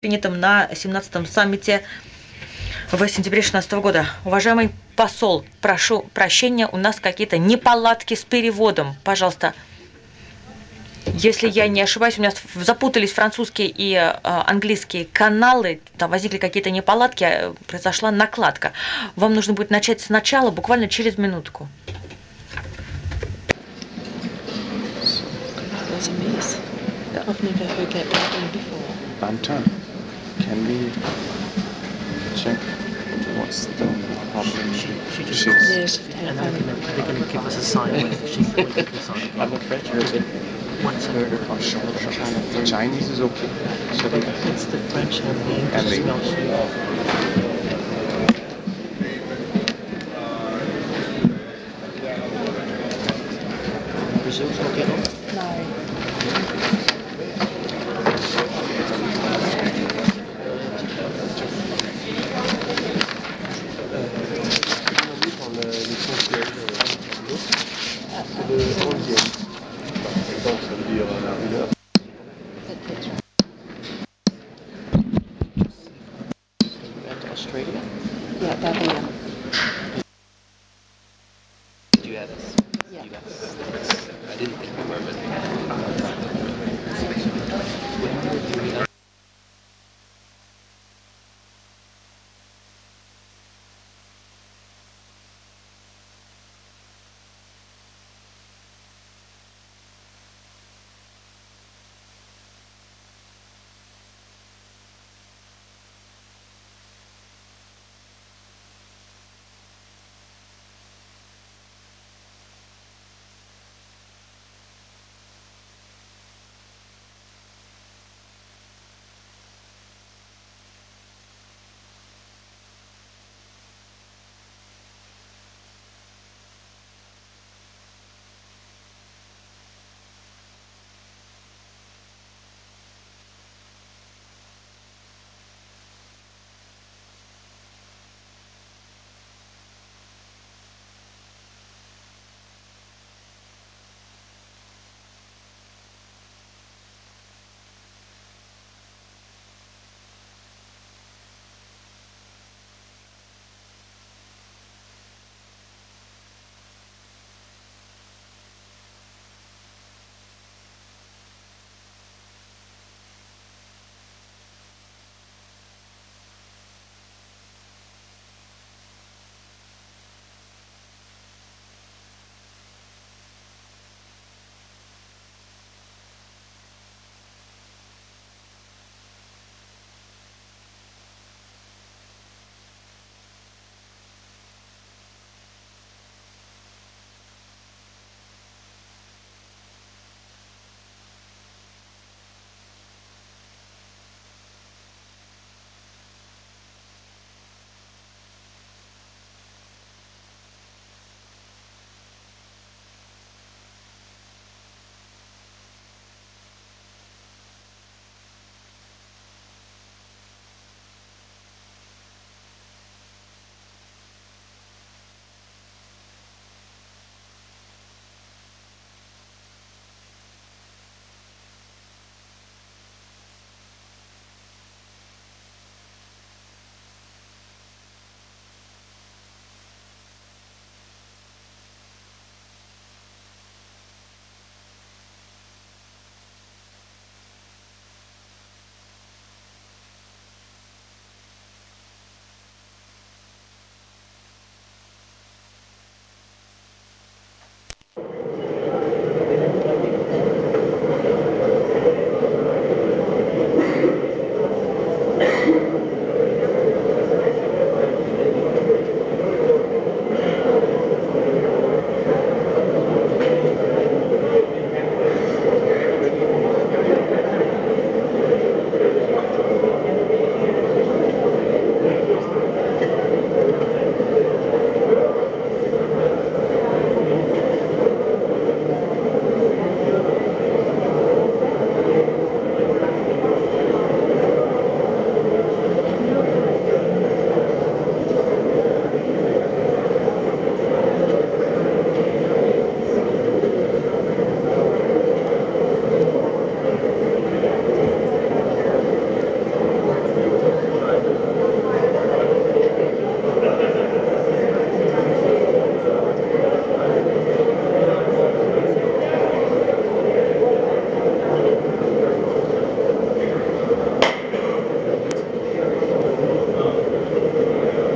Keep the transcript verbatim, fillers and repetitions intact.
принятым на семнадцатом саммите в сентябре шестнадцатого года. Уважаемый посол, прошу прощения, у нас какие-то неполадки с переводом. Пожалуйста, если я не ошибаюсь, у меня запутались французские и э, английские каналы, там возникли какие-то неполадки, э, произошла накладка. Вам нужно будет начать сначала, буквально через минутку. There's a piece that I've never heard that written before. Banter. Can we check what's the problem? She, she just She's- calls Yes, and then they're gonna, they're gonna give us a sign when she's pointing to the sign. I'm afraid you're a bit Once a oh, sure, sure. The Chinese is okay. So but the, it's the French and the English and the spelled English. she. Brazil's not getting on. No. Aujourd'hui, dans le- l'essentiel euh, du jour, c'est le onzième. Bah, donc, ça veut dire euh, une heure. That, that's right. And Australia. Yeah, they're there.